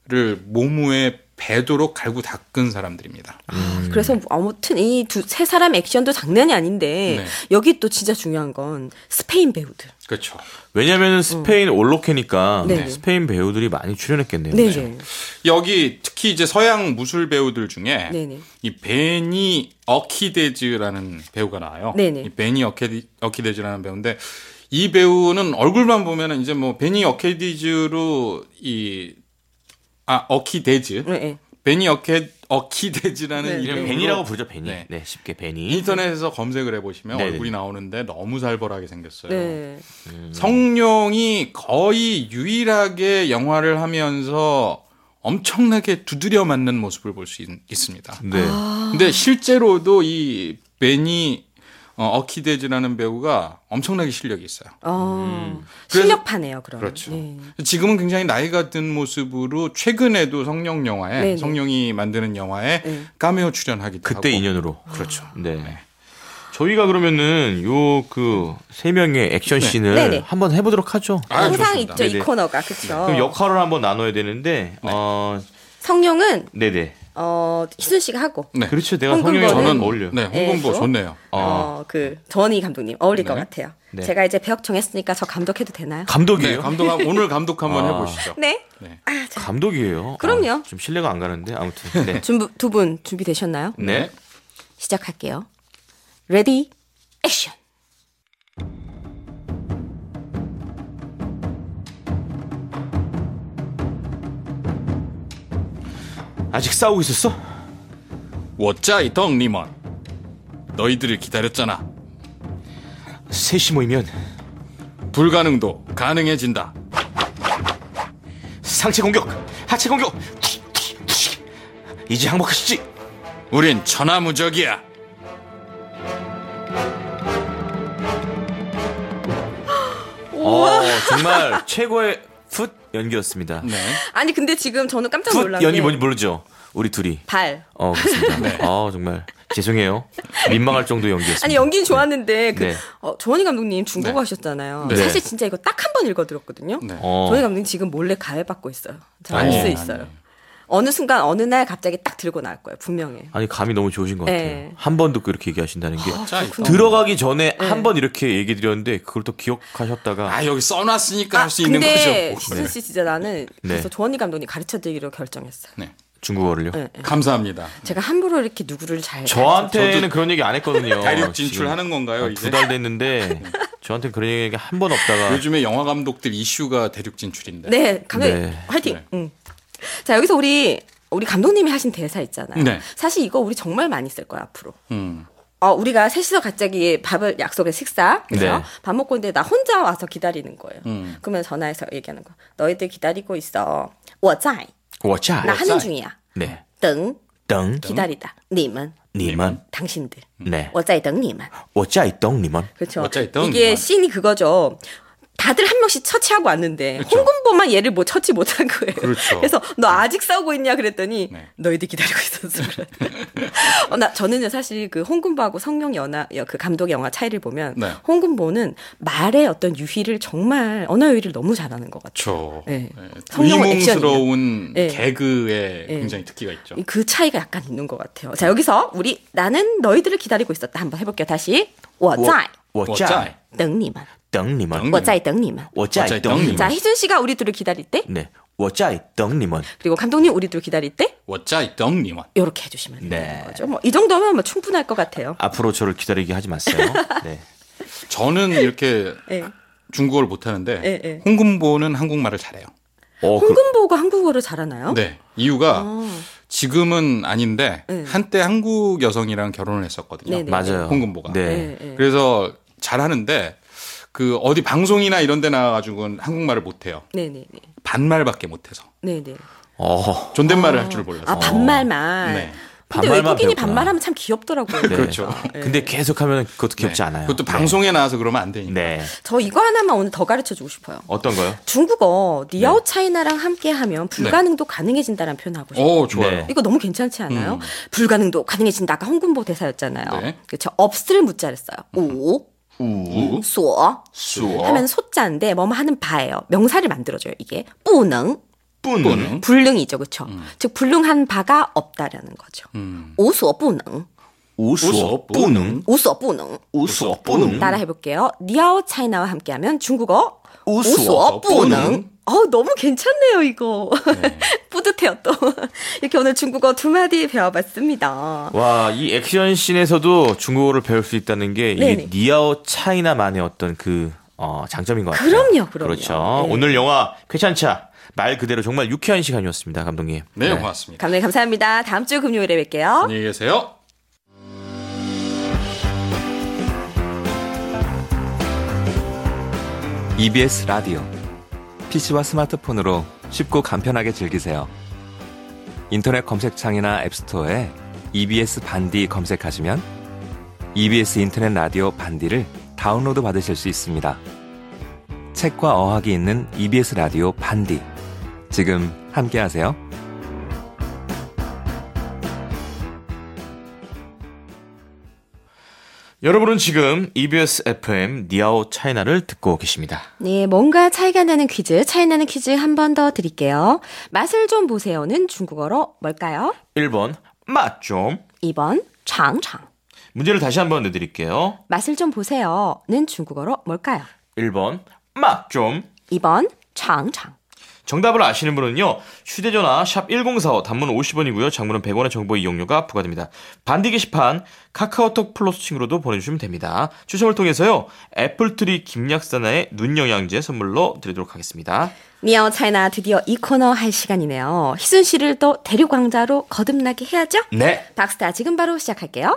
몸무에 배도록 갈고 닦은 사람들입니다. 아, 그래서 아무튼 이 두 세 사람 액션도 장난이 아닌데 네. 여기 또 진짜 중요한 건 스페인 배우들. 그렇죠. 왜냐면은 스페인 올로케니까 네네. 스페인 배우들이 많이 출연했겠네요. 네네. 여기 특히 이제 서양 무술 배우들 중에 네네. 이 베니 어키데즈라는 배우가 나와요. 네네. 이 베니 어키, 어키데즈라는 배우인데 이 배우는 얼굴만 보면은 이제 뭐 베니 어키데즈로 이 아 어키데즈 네. 베니 어케 어키데즈라는 네, 이름 네. 베니라고 부르죠, 베니. 네. 네, 쉽게 베니. 인터넷에서 검색을 해보시면 네네. 얼굴이 나오는데 너무 살벌하게 생겼어요. 네. 성룡이 거의 유일하게 영화를 하면서 엄청나게 두드려 맞는 모습을 볼 수 있습니다. 네. 근데 실제로도 이 베니 어, 어키데즈라는 배우가 엄청나게 실력이 있어요. 아, 음. 그래서- 실력파네요, 그럼. 그렇죠. 네. 지금은 굉장히 나이가 든 모습으로 최근에도 성룡 영화에 네네. 성룡이 만드는 영화에 네. 카메오 출연하기도 그때 하고. 인연으로. 그렇죠. 네. 저희가 그러면은 요 그 세 명의 액션 네. 씬을 네네. 한번 해보도록 하죠. 아, 항상 좋습니다. 있죠, 이 네네. 코너가. 그렇죠. 그럼 역할을 한번 나눠야 되는데, 어, 성룡은 네네. 어, 희순 씨가 하고 네. 그렇죠. 내가 홍금보는- 성룡이 저는 어울려. 네, 홍금보 네, 좋네요. 어, 그 전희 감독님 어울릴 네. 것 같아요. 네. 제가 이제 배역 정했으니까 저 감독해도 되나요? 네, 감독이에요? 감독 한- 오늘 감독 한번 아. 해보시죠. 네. 네. 아, 자, 감독이에요. 그럼요. 아, 좀 신뢰가 안 가는데 아무튼. 네. 두 분 준비되셨나요? 네. 시작할게요. 레디 액션. 아직 싸우고 있었어? 워짜이 덩니먼 너희들을 기다렸잖아. 셋이 모이면 불가능도 가능해진다. 상체 공격, 하체 공격. 이제 항복하시지. 우린 천하무적이야. 어, 정말 최고의 풋 연기였습니다. 네. 아니 근데 지금 저는 깜짝 풋 놀란 연기 게 뭔지 모르죠? 우리 둘이. 발. 어, 그렇습니다. 네. 아, 정말 죄송해요. 민망할 정도 연기였습니다. 아니 연기는 좋았는데 그 네. 어, 조원희 감독님 중국어 네. 하셨잖아요. 네. 사실 진짜 이거 딱 한 번 읽어드렸거든요. 네. 어. 조원희 감독님 지금 몰래 가해 받고 있어요. 잘 알 아니에요, 수 있어요. 어느 순간 어느 날 갑자기 딱 들고 나올 거예요. 분명해요. 아니, 감이 너무 좋으신 것 같아요. 네. 한 번 듣고 이렇게 얘기하신다는 게. 워짜이 덩- 들어가기 전에 한 번 이렇게 얘기 드렸는데 그걸 또 기억하셨다가 아 여기 써놨으니까 할 수 있는 근데 거죠. 희순 씨 진짜 나는 네. 그래서 조원희 감독님 가르쳐드리기로 결정했어요. 네. 중국어를요. 네, 네. 감사합니다. 제가 함부로 이렇게 누구를 잘 저한테는 저도 그런 얘기 안 했거든요. 대륙 진출하는 건가요 이제? 두 달 됐는데 저한테는 그런 얘기가 한 번 없다가 요즘에 영화 감독들 이슈가 대륙 진출인데. 네, 감독님 네. 화이팅. 네. 응. 자 여기서 우리 우리 감독님이 하신 대사 있잖아요. 네. 사실 이거 우리 정말 많이 쓸 거야 앞으로. 음. 어, 우리가 셋이서 갑자기 밥을 약속해 식사. 그죠? 네. 밥 먹고 있는데 나 혼자 와서 기다리는 거예요. 음. 그러면 전화해서 얘기하는 거. 너희들 기다리고 있어. 我在. 워짜. 나 하는 중이야. 네. 等 등 기다리다. 你们 님은 당신들. 네. 我在等你们. 워짜 이똥 님은 그렇죠. 我在等你们. 이게 씬이 그거죠. 다들 한 명씩 처치하고 왔는데 홍금보만 얘를 뭐 처치 못한 거예요. 그렇죠. 그래서 너 아직 싸우고 있냐 그랬더니 네. 너희들 기다리고 있었어. 그래. 어, 나 저는요 사실 그 홍금보하고 성룡 연하 그 감독의 영화 차이를 보면 네. 홍금보는 말의 어떤 유희를 정말 언어 유희를 너무 잘하는 것 같아요. 그렇죠. 네. 네. 성룡은 의문스러운 네. 개그에 네. 굉장히 특기가 있죠. 그 차이가 약간 있는 것 같아요. 자 여기서 우리 나는 너희들을 기다리고 있었다 한번 해볼게요. 다시 我在 워짜 等你们 등 님은 등. 我在等你们 워짜 워짜 이똥 이똥 님은 자 희준 씨가 우리 둘을 기다릴 때 네. 워짜 이똥 님은 그리고 감독님 우리 둘 기다릴 때 我在等你们. 이렇게 해주시면 네. 되는 거죠. 뭐 이 정도면 뭐 충분할 것 같아요. 앞으로 저를 기다리게 하지 마세요. 네. 저는 이렇게 네. 중국어를 못하는데 네, 네. 홍금보는 한국말을 잘해요. 어, 그, 홍금보가 한국어를 잘하나요? 네. 이유가 아. 지금은 아닌데 네. 한때 한국 여성이랑 결혼을 했었거든요. 네네. 맞아요. 홍금보가. 네. 네, 네. 그래서 잘하는데 그 어디 방송이나 이런 데 나와가지고는 한국말을 못해요. 네네네. 반말밖에 못해서. 네네. 어, 존댓말을 할 줄 몰라서. 아, 반말만. 네. 근데 반말만 외국인이 배웠구나. 반말하면 참 귀엽더라고요. 네. 그렇죠. 네. 근데 계속하면 그것도 귀엽지 네. 않아요. 그것도 네. 방송에 나와서 그러면 안 되니까. 네. 저 이거 하나만 오늘 더 가르쳐 주고 싶어요. 어떤 거요? 중국어 니아오 차이나랑 함께 하면 불가능도 가능해진다는 표현 하고 싶어요. 오, 좋아요. 네. 이거 너무 괜찮지 않아요? 음. 불가능도 가능해진다. 아까 홍금보 대사였잖아요. 네. 그렇죠. 없을 무자를 써요. 오, 우, 소 수어, 하면 소자인데 뭐뭐 하는 바예요. 명사를 만들어줘요. 이게 뿌능, 뿌는, 불능이죠. 그렇죠. 즉 불능한 바가 없다라는 거죠. 음. 오수어 뿌능, 우수어 뿌능. 우수어 뿌능. 우수어 뿌능. 따라 해볼게요. 니아오 차이나와 함께하면 중국어 우수어 우수어 뿌능. 뿌능. 어 너무 괜찮네요 이거. 네. 뿌듯해요 또. 이렇게 오늘 중국어 두 마디 배워봤습니다. 와, 이 액션 씬에서도 중국어를 배울 수 있다는 게 네네. 이 니아오 차이나만의 어떤 그 어, 장점인 것 같아요. 그럼요, 그럼요. 그렇죠. 네. 오늘 영화 쾌찬차 말 그대로 정말 유쾌한 시간이었습니다, 감독님. 네, 고맙습니다. 감독님 감사합니다. 다음 주 금요일에 뵐게요. 안녕히 계세요. 이비에스 라디오 피시와 스마트폰으로 쉽고 간편하게 즐기세요. 인터넷 검색창이나 앱스토어에 이비에스 반디 검색하시면 이비에스 인터넷 라디오 반디를 다운로드 받으실 수 있습니다. 책과 어학이 있는 이비에스 라디오 반디 지금 함께하세요. 여러분은 지금 이비에스 에프엠 니아오 차이나를 듣고 계십니다. 네, 뭔가 차이가 나는 퀴즈, 차이 나는 퀴즈 한 번 더 드릴게요. 맛을 좀 보세요는 중국어로 뭘까요? 일 번 맛 좀. 이 번 장장. 문제를 다시 한번 내드릴게요. 맛을 좀 보세요는 중국어로 뭘까요? 일 번 맛 좀. 이 번 장장. 정답을 아시는 분은요. 휴대전화 샵 일공사오 단문 오십 원이고요. 장문은 백 원의 정보 이용료가 부과됩니다. 반디 게시판 카카오톡 플러스 친구로도 보내주시면 됩니다. 추첨을 통해서요. 애플트리 김약사나의 눈영양제 선물로 드리도록 하겠습니다. 니아오 차이나 드디어 이 코너 할 시간이네요. 희순 씨를 또 대륙왕자로 거듭나게 해야죠? 네. 박스타 지금 바로 시작할게요.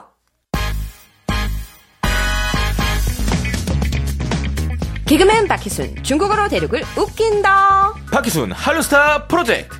개그맨 박희순, 중국어로 대륙을 웃긴다. 박희순 한류스타 프로젝트.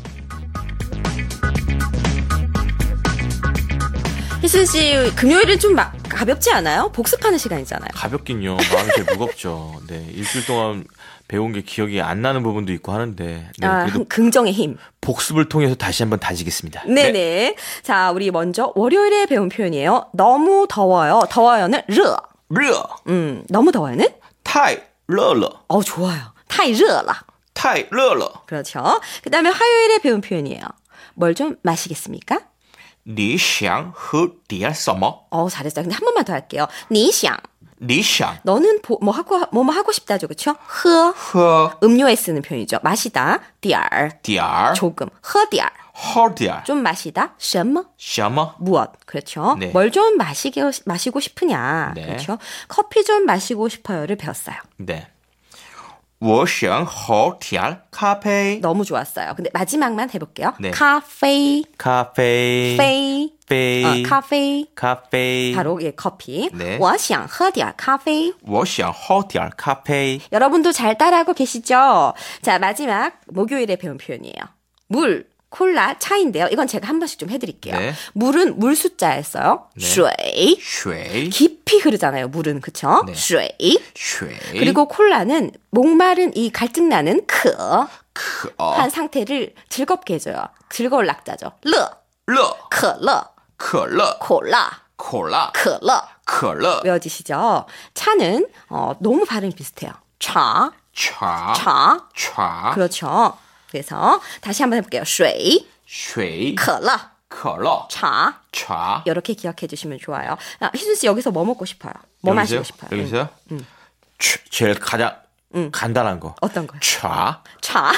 희순 씨, 금요일은 좀 막 가볍지 않아요? 복습하는 시간이잖아요. 가볍긴요. 마음이 제일 무겁죠. 네. 일주일 동안 배운 게 기억이 안 나는 부분도 있고 하는데. 네. 아, 그래도 한 긍정의 힘. 복습을 통해서 다시 한번 다지겠습니다. 네네. 네. 자, 우리 먼저 월요일에 배운 표현이에요. 너무 더워요. 더워요는 르. 르. 음, 너무 더워요는? 타이 러러. 어, 좋아요. 타이 르라. 타이 러러. 그렇죠. 그 다음에 화요일에 배운 표현이에요. 뭘 좀 마시겠습니까? 你想喝点什么? 어, 잘했어요. 근데 한 번만 더 할게요. 니샹. 你想 너는 보, 뭐 하고 뭐 뭐 하고 싶다죠, 그렇죠? 허. 喝 음료에 쓰는 표현이죠. 마시다. 点儿点儿 조금. 喝点儿喝点儿 좀 마시다. 什么什么 무엇. 그렇죠. 네. 뭘 좀 마시게 마시고 싶으냐. 네. 그렇죠. 커피 좀 마시고 싶어요를 배웠어요. 네. 我想喝点咖啡 너무 좋았어요. 근데 마지막만 해볼게요. 네. 카페, 카페 페이, 페이 어, 카페. 카페 바로 예 커피. 네. 我想喝点咖啡。 我想喝点咖啡 여러분도 잘 따라하고 계시죠? 자, 마지막 목요일에 배운 표현이에요. 물, 콜라, 차인데요. 이건 제가 한 번씩 좀 해드릴게요. 네. 물은 물 숫자였어요. 네. 水. 水 깊이 흐르잖아요. 물은 그쵸? 네. 水. 水 그리고 콜라는 목마른 이 갈증나는 渴可 한 상태를 즐겁게 해줘요. 즐거울 낙자죠. 乐, 乐可乐, 可乐 콜라, 可乐可乐. 可乐 외워지시죠? 차는 어, 너무 발음이 비슷해요. 차, 茶 차. 茶 그렇죠. 그래서 다시 한번 해볼게요. 水, 水可乐, 可乐 차. 茶 이렇게 기억해 주시면 좋아요. 아, 희순 씨 여기서 뭐 먹고 싶어요? 뭐 여기 마시고 있어요? 싶어요? 여기 응. 있어요? 치- 제일 가장 간단한 거. 어떤 거요? 茶 차.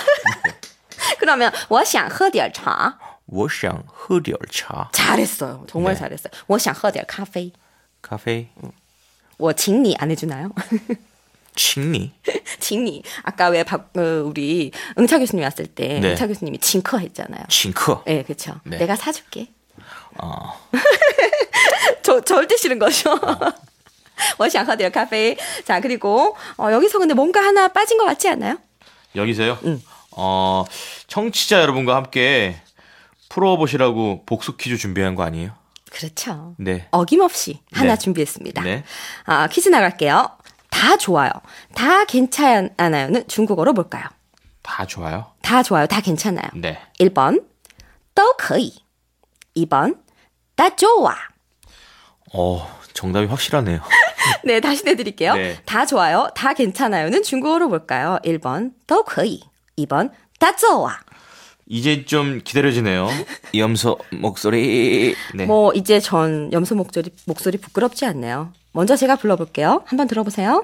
그러면 我想喝点茶. 我想喝点茶 잘했어요. 정말 네. 잘했어요. 我想喝点咖啡. 카페 뭐 징리 안 해주나요? 칭리? 징리. 아까 왜 박, 어, 우리 응차 교수님 왔을 때 네. 응차 교수님이 징커 했잖아요. 징커? 네, 그렇죠. 네. 내가 사줄게. 어. 저 절대 싫은 거죠.我想喝点咖啡. 자, 그리고 어, 여기서 근데 뭔가 하나 빠진 것 같지 않나요? 여기서요? 응. 어, 청취자 여러분과 함께 풀어보시라고 복수 퀴즈 준비한 거 아니에요? 그렇죠. 네. 어김없이 하나 네. 준비했습니다. 네. 아, 퀴즈 나갈게요. 다 좋아요. 다 괜찮아요는 중국어로 뭘까요? 다 좋아요? 다 좋아요. 다 괜찮아요. 네. 일 번, 都可以. 이 번, 大좋아. 어, 정답이 확실하네요. 네, 다시 내드릴게요. 네. 다 좋아요. 다 괜찮아요는 중국어로 뭘까요? 일 번, 都可以. 이 번, 大좋아. 이제 좀 기다려지네요. 염소 목소리. 네. 뭐 이제 전 염소 목소리 목소리 부끄럽지 않네요. 먼저 제가 불러볼게요. 한번 들어보세요.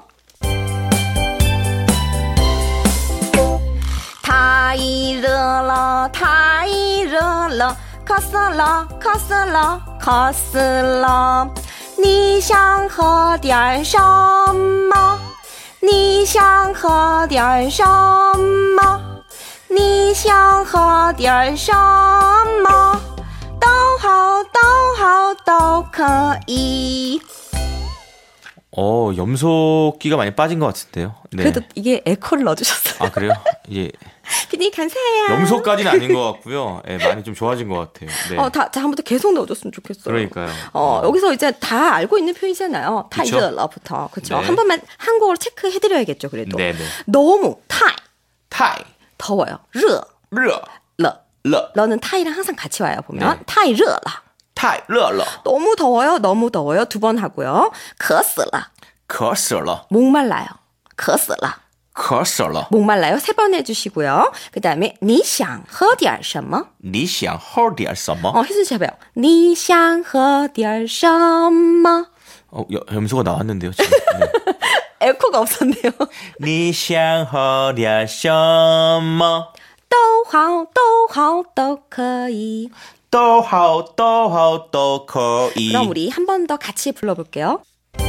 太热了，太热了，渴死了，渴死了，渴死了。你想喝点什么？你想喝点什么？你想喝点什么？都好，都好，都可以。 어, 염소끼가 많이 빠진 것 같은데요. 네. 그래도 이게 에코를 넣어주셨어요. 아, 그래요? 이제 피디님 감사해요. 염소까지는 아닌 것 같고요. 네, 많이 좀 좋아진 것 같아요. 네. 어, 다, 다음부터 계속 넣어줬으면 좋겠어요. 그러니까요. 어, 여기서 이제 다 알고 있는 표현이잖아요. 그쵸? 타이르러부터. 그렇죠. 네. 한 번만 한국어로 체크해드려야겠죠. 그래도. 네네. 너무 타이 타이, 더워요. 르, 르, 러. 러, 러는 타이랑 항상 같이 와요. 보면 네. 타이르러. 타이, 러, 러. 너무 더워요. 너무 더워요. 두 번 하고요. 커스러. 커스러, 목말라요. 커스러. 커스러. 목말라요. 세 번 해주시고요. 그 다음에 你想喝点什么? 你想喝点什么? 어, 혜순 씨 해봐요. 你想喝点什么? 어, 여, 염소가 나왔는데요, 지금. 네. 에코가 없었네요. 你想喝点什么? 都好,都好,都可以. 都好,都好,都可以. 그럼 우리 한 번 더 같이 불러볼게요.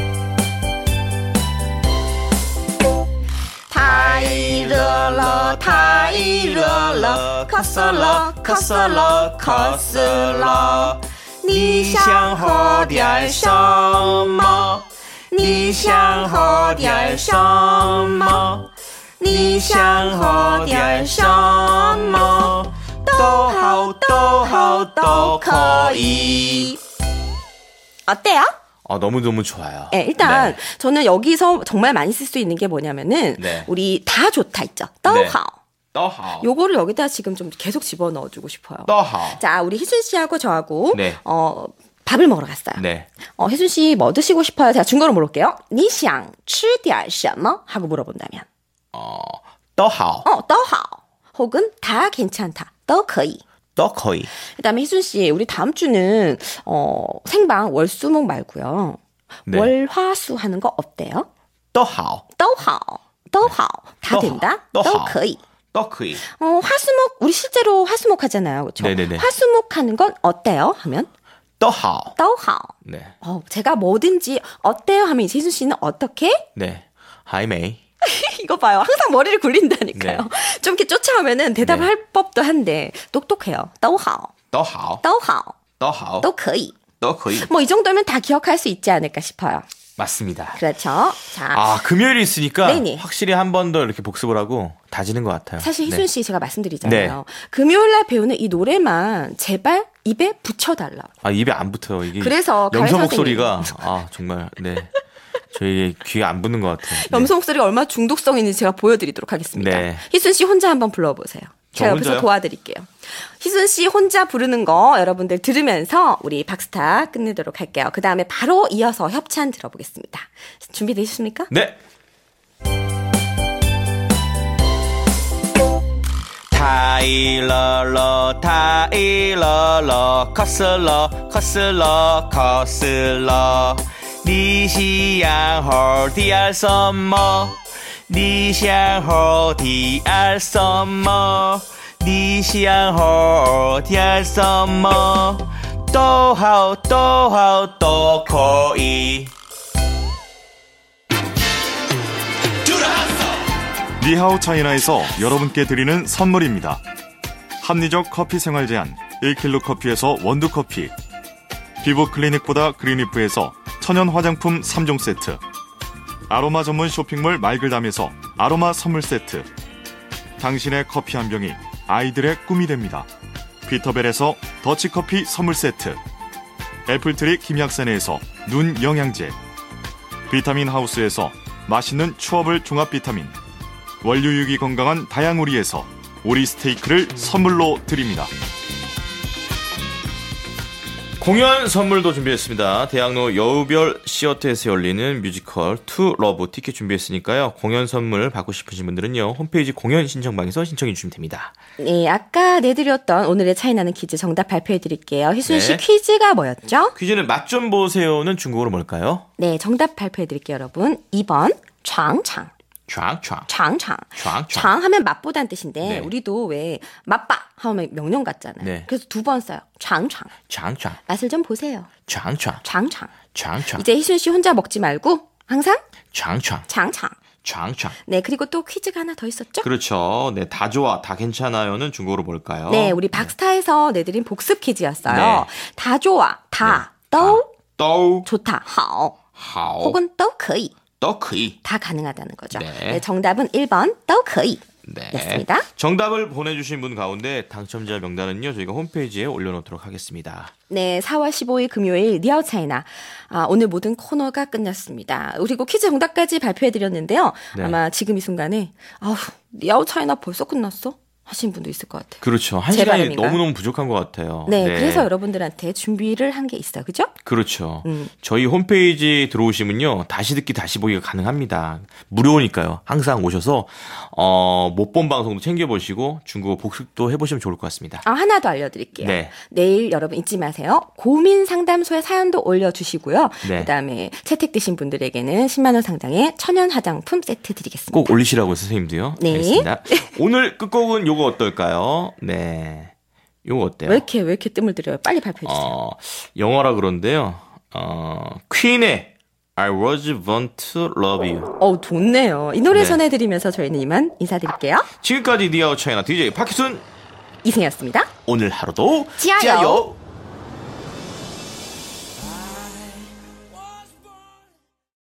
太热了,太热了,渴死了,渴死了,渴死了.你想喝点什么?你想喝点什么?你想喝点什么?都好,都好,都可以. 어때요? 아, 너무너무 좋아요. 네, 일단 네. 저는 여기서 정말 많이 쓸 수 있는 게 뭐냐면은 네. 우리 다 좋다 있죠. 네. 都好. 都好. 요거를 여기다 지금 좀 계속 집어넣어 주고 싶어요. 都好. 자, 우리 희순 씨하고 저하고 네. 어, 밥을 먹으러 갔어요. 네. 어, 혜순 씨 뭐 드시고 싶어요? 제가 중국어로 물어볼게요. 你想吃点什么? 하고 물어본다면. 어, 都好. 어, 都好. 혹은 다 괜찮다. 都可以. 都可以. 그다음에 희순 씨, 우리 다음 주는 어, 생방 월수목 말고요. 네. 월화수 하는 거 어때요? 都好. 都好,都好. 다 都好, 된다. 都好. 都可以. 都可以. 어, 화수목 우리 실제로 화수목 하잖아요. 그렇죠? 네네네. 화수목 하는 건 어때요? 하면 都好. 都好. 네. 어, 제가 뭐든지 어때요? 하면 이제 희순 씨는 어떻게? 네. 还没. 이거 봐요. 항상 머리를 굴린다니까요. 네. 좀 이렇게 쫓아오면은 대답을 네. 할 법도 한데 똑똑해요. 都好, 都好. 都好, 都好. 都可以. 都可以. 뭐 이 정도면 다 기억할 수 있지 않을까 싶어요. 맞습니다. 그렇죠. 자, 아, 금요일이 있으니까 네네. 확실히 한 번 더 이렇게 복습을 하고 다지는 것 같아요. 사실 희순 네. 씨 제가 말씀드리잖아요. 금요일 날 배우는 이 노래만 제발 입에 붙여달라. 아, 입에 안 붙어요. 이게 그래서 가을 염소 선생님. 목소리가 아, 정말 네. 저희 귀에 안 붙는 것 같아요. 네. 염소 목소리가 얼마나 중독성 있는지 제가 보여드리도록 하겠습니다. 네. 희순 씨 혼자 한번 불러보세요. 저 제가 옆에서 혼자요? 도와드릴게요. 희순 씨 혼자 부르는 거 여러분들 들으면서 우리 박스타 끝내도록 할게요. 그 다음에 바로 이어서 협찬 들어보겠습니다. 준비되셨습니까? 네. 타이러러 타이러러 커슬러 커슬러 커슬러 你想喝点什么你想喝点什么你想喝点什么都好都好都可以 니하오 차이나에서 여러분께 드리는 선물입니다. 합리적 커피 생활 제한 일 킬로그램 커피에서 원두 커피, 피부 클리닉보다 그린리프에서 천연 화장품 삼 종 세트, 아로마 전문 쇼핑몰 말글담에서 아로마 선물 세트, 당신의 커피 한 병이 아이들의 꿈이 됩니다. 피터벨에서 더치커피 선물 세트, 애플트리 김약산에서 눈 영양제, 비타민 하우스에서 맛있는 추어블 종합 비타민, 원료육이 건강한 다양오리에서 오리 스테이크를 선물로 드립니다. 공연 선물도 준비했습니다. 대학로 여우별 시어터에서 열리는 뮤지컬 투 러브 티켓 준비했으니까요. 공연 선물 받고 싶으신 분들은요. 홈페이지 공연 신청방에서 신청해 주시면 됩니다. 네, 아까 내드렸던 오늘의 차이나는 퀴즈 정답 발표해 드릴게요. 희순 씨 네. 퀴즈가 뭐였죠? 퀴즈는 맛 좀 보세요는 중국어로 뭘까요? 네, 정답 발표해 드릴게요, 여러분. 이 번 장창. 촤촤. 장창. 촤촤. 장 하면 맛보다는 뜻인데 네. 우리도 왜 맛봐 하면 명령 같잖아요. 네. 그래서 두 번 써요. 장창. 촤촤. 맛을 좀 보세요. 촤촤. 장창. 촤촤. 이제 희순 씨 혼자 먹지 말고 항상 촤촤. 장창. 촤촤. 네, 그리고 또 퀴즈가 하나 더 있었죠? 그렇죠. 네, 다 좋아, 다 괜찮아요는 중국어로 뭘까요? 네, 우리 박스타에서 내드린 복습 퀴즈였어요. 네. 다 좋아, 다, 또 또 좋다, 好, 하오. 혹은 都可以, 또 크이. 다 가능하다는 거죠. 네. 네, 정답은 일 번 都可以. 네. 였습니다. 정답을 보내주신 분 가운데 당첨자 명단은요, 저희가 홈페이지에 올려놓도록 하겠습니다. 네, 사월 십오일 금요일 니아오 차이나. 아, 오늘 모든 코너가 끝났습니다. 그리고 퀴즈 정답까지 발표해드렸는데요. 네. 아마 지금 이 순간에 아우, 니아오 차이나 벌써 끝났어? 하신 분도 있을 것 같아요. 그렇죠. 한 제 시간이 바람인가? 너무너무 부족한 것 같아요. 네, 그래서 여러분들한테 준비를 한 게 있어요. 그죠? 그렇죠. 음. 저희 홈페이지 들어오시면요, 다시 듣기, 다시 보기가 가능합니다. 무료니까요. 항상 오셔서 어, 못 본 방송도 챙겨보시고 중국어 복습도 해보시면 좋을 것 같습니다. 아, 하나 더 알려드릴게요. 네. 내일 여러분 잊지 마세요. 고민 상담소에 사연도 올려주시고요. 네. 그다음에 채택되신 분들에게는 십만 원 상당의 천연 화장품 세트 드리겠습니다. 꼭 올리시라고 선생님도요. 네. 알겠습니다. 오늘 끝곡은 요거 어떨까요? 네. 요거 어때요? 왜 이렇게 왜 이렇게 뜸을 들여요? 빨리 발표해 주세요. 어, 영어라 그런데요. 어, 퀸의 I was born to love you. 어우, 좋네요. 이 노래 네. 전해드리면서 저희는 이만 인사드릴게요. 지금까지 니아오 차이나 디제이 박희순. 이승이었습니다. 오늘 하루도 지하요. 지하요.